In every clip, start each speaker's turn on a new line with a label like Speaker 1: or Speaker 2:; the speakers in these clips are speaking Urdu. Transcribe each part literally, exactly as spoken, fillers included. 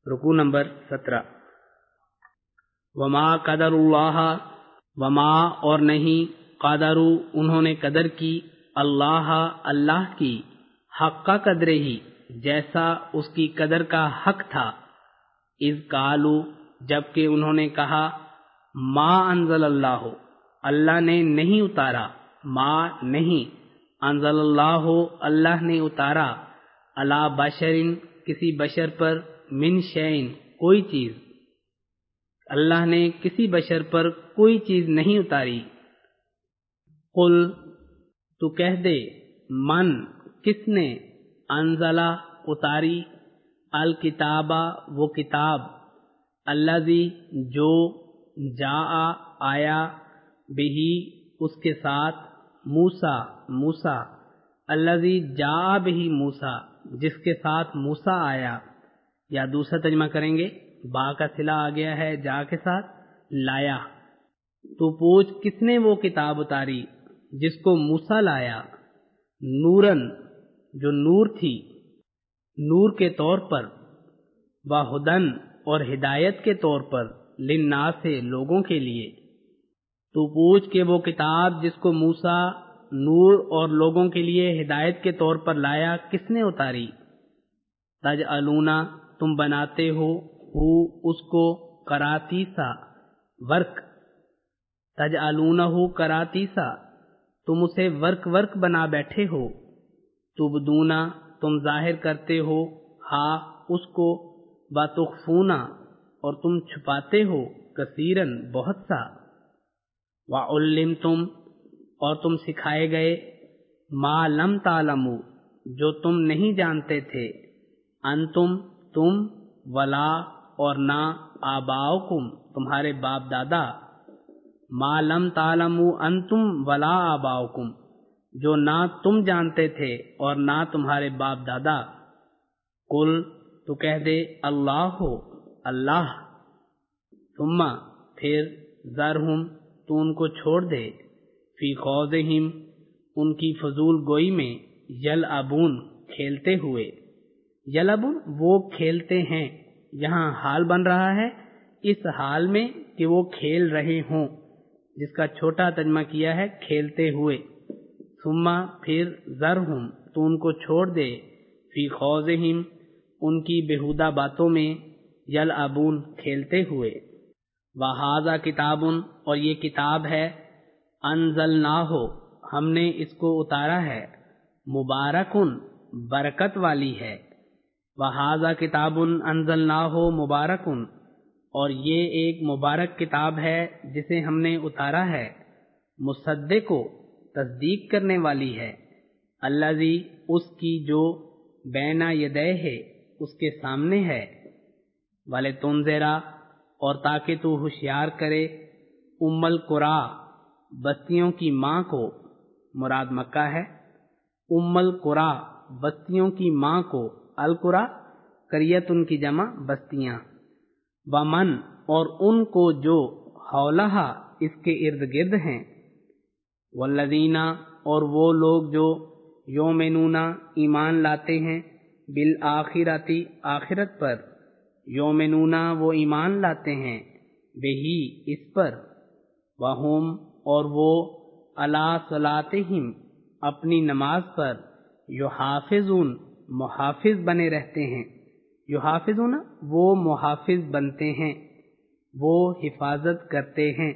Speaker 1: رکوع نمبر سترہ۔ وما قدر اللہ، وما اور نہیں، قدروا انہوں نے قدر کی، اللہ اللہ کی، حق کا قدر ہی جیسا اس کی قدر کا حق تھا، اذ قالوا جبکہ انہوں نے کہا، ما انزل اللہ اللہ نے نہیں اتارا، ما نہیں، انزل اللہ اللہ نے اتارا، علی بشر کسی بشر پر، من شیء کوئی چیز، اللہ نے کسی بشر پر کوئی چیز نہیں اتاری۔ قل تو کہہ دے، من کس نے، انزلہ اتاری، الکتابہ وہ کتاب، الذی جو، جاء آیا، بہی اس کے ساتھ، موسیٰ موسیٰ، الذی جاء بہی موسیٰ جس کے ساتھ موسیٰ آیا، یا دوسرا ترجمہ کریں گے، با کا صلہ آ گیا ہے جا کے ساتھ، لایا۔ تو پوچھ کس نے وہ کتاب اتاری جس کو موسیٰ لایا، نورن جو نور تھی، نور کے طور پر، وہدن اور ہدایت کے طور پر، للناس لوگوں کے لیے۔ تو پوچھ کہ وہ کتاب جس کو موسیٰ نور اور لوگوں کے لیے ہدایت کے طور پر لایا کس نے اتاری، تجعلون تم بناتے ہو، ہو اس کو، قراتیسا ورک، تجعلونہ قراتیسا تم اسے ورک ورک بنا بیٹھے ہو، تبدونا تم ظاہر کرتے ہو، ہا اس کو، وتخفونا اور تم چھپاتے ہو، کثیرن بہت سا، وعلمتم اور تم سکھائے گئے، ما لم تعلموا جو تم نہیں جانتے تھے، انتم تم، ولا اور نہ، آباؤکم تمہارے باپ دادا، ما لم تعلموا انتم ولا آباؤکم جو نہ تم جانتے تھے اور نہ تمہارے باپ دادا۔ قل تو کہہ دے، اللہ ہو اللہ، ثم پھر، ذرہم تو ان کو چھوڑ دے، فی خوضہم ان کی فضول گوئی میں، یلعبون کھیلتے ہوئے، یلعبون وہ کھیلتے ہیں، یہاں حال بن رہا ہے اس حال میں کہ وہ کھیل رہے ہوں، جس کا چھوٹا ترجمہ کیا ہے کھیلتے ہوئے، ثم پھر، ذرہم تو ان کو چھوڑ دے، فی خوضہم ان کی بیہودہ باتوں میں، یلعبون کھیلتے ہوئے۔ وہذا کتاب اور یہ کتاب ہے، انزلناہ ہم نے اس کو اتارا ہے، مبارکن برکت والی ہے، وہذا کتاب انزلناہ مبارکن اور یہ ایک مبارک کتاب ہے جسے ہم نے اتارا ہے، مصدق تصدیق کرنے والی ہے، الذی اس کی جو، بین یدیہ اس کے سامنے ہے، ولتنذرا اور تاکہ تو ہوشیار کرے، ام القری بستیوں کی ماں کو، مراد مکہ ہے، ام القری بستیوں کی ماں کو، القری قریۃ کی جمع بستیاں، ومن اور ان کو جو، حولہا اس کے ارد گرد ہیں، والذین اور وہ لوگ جو، یؤمنون ایمان لاتے ہیں، بالآخرۃ آخرت پر، یؤمنون وہ ایمان لاتے ہیں، بہی اس پر، وہم اور وہ، علی صلاتہم اپنی نماز پر، یحافظون محافظ بنے رہتے ہیں، یحافظون وہ محافظ بنتے ہیں، وہ حفاظت کرتے ہیں۔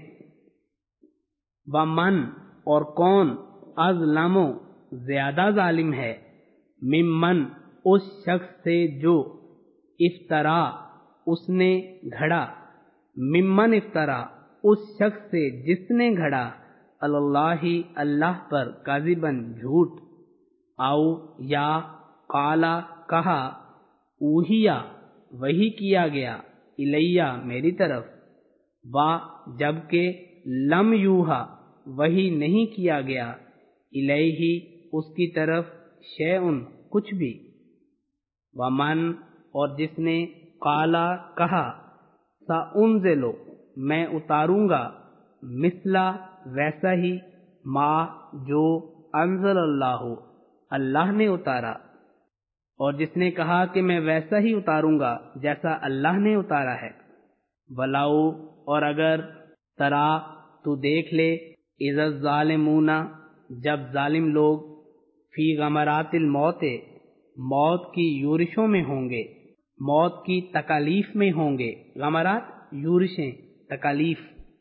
Speaker 1: ومن اور کون، اظلم زیادہ ظالم ہے، ممن اس شخص سے جو، افطرا اس نے گھڑا، ممن افطرا اس شخص سے جس نے گھڑا، اللہ اللہ پر، کاذباً جھوٹ، او یا، قالا کہا، اوہیا وحی کیا گیا، الیہ میری طرف، وا جبکہ، لم یوحا وحی نہیں کیا گیا، الیہ اس کی طرف، شیئن کچھ بھی، ومن اور جس نے، قالا کہا، سأنزل میں اتاروں گا، مثلا ویسا ہی، ما جو، انزل اللہ اللہ نے اتارا، اور جس نے کہا کہ میں ویسا ہی اتاروں گا جیسا اللہ نے اتارا ہے۔ وَلَوْ اور اگر ترا تو دیکھ لے اذ الظالمون جب ظالم لوگ فی غمرات الموت موت کی یورشوں میں ہوں گے، موت کی تکالیف میں ہوں گے، غمرات یورشیں تکالیف۔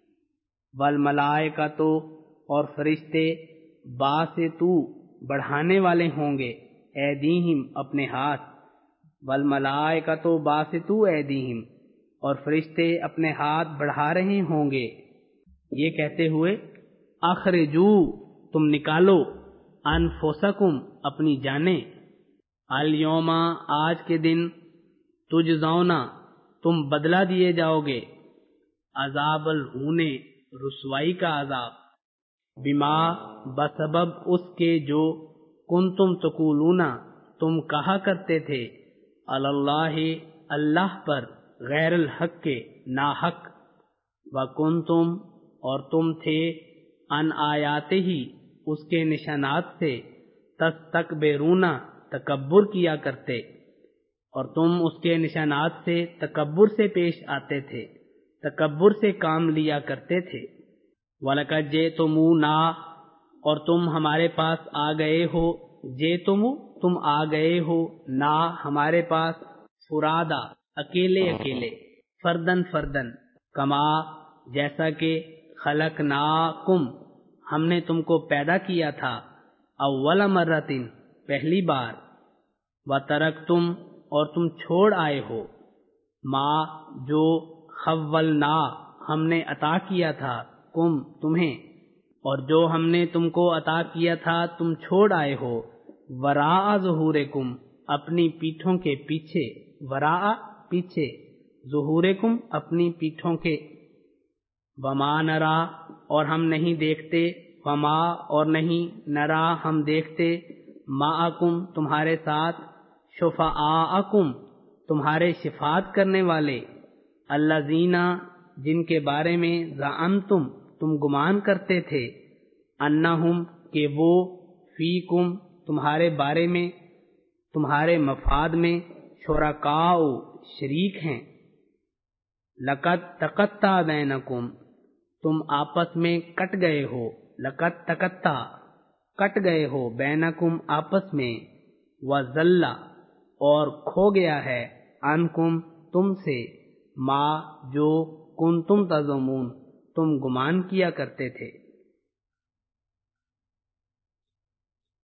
Speaker 1: والملائکۃ اور فرشتے باسطو بڑھانے والے ہوں گے ایدیہم اپنے ہاتھ، والملائکۃ باسطو ایدیہم اور فرشتے اپنے ہاتھ بڑھا رہے ہوں گے، یہ کہتے ہوئے اخرجو تم نکالو انفسکم اپنی جانیں، الیوم آج کے دن تجزونا تم بدلہ دیے جاؤ گے، عذاب الہون رسوائی کا عذاب، بما بسبب اس کے جو کنتم تقولون تم کہا کرتے تھے، اللہ اللہ پر غیر الحق کے ناحق، وکنتم اور تم تھے ان آیات ہی اس کے نشانات سے تستکبرون تکبر کیا کرتے، اور تم اس کے نشانات سے تکبر سے پیش آتے تھے، تکبر سے کام لیا کرتے تھے۔ وَلَقَدْ جِئْتُمُونَا اور تم ہمارے پاس آ گئے ہو، جئتم تم آ گئے ہو، نا ہمارے پاس، فرادا اکیلے اکیلے، فردن فردن، کما جیسا کہ خلقناکم ہم نے تم کو پیدا کیا تھا، اول مرتن پہلی بار، وترکتم اور تم چھوڑ آئے ہو، ما جو خولنا ہم نے عطا کیا تھا کم تمہیں، اور جو ہم نے تم کو عطا کیا تھا تم چھوڑ آئے ہو، وراء ظہورکم اپنی پیٹھوں کے پیچھے، وراء پیچھے، ظہورکم اپنی پیٹھوں کے، وما نرا اور ہم نہیں دیکھتے، وما اور نہیں نرا ہم دیکھتے، معکم تمہارے ساتھ، شفعاءکم تمہارے شفاعت کرنے والے، الذین جن کے بارے میں زعمتم تم گمان کرتے تھے، انہم کہ وہ فیکم تمہارے بارے میں، تمہارے مفاد میں، شرکاء شریک ہیں، لقد تقطع بینکم تم آپس میں کٹ گئے ہو، لقد تقطع کٹ گئے ہو، بینکم آپس میں، وضل اور کھو گیا ہے، عنکم تم سے، ما جو کنتم تزعمون تم گمان کیا کرتے تھے۔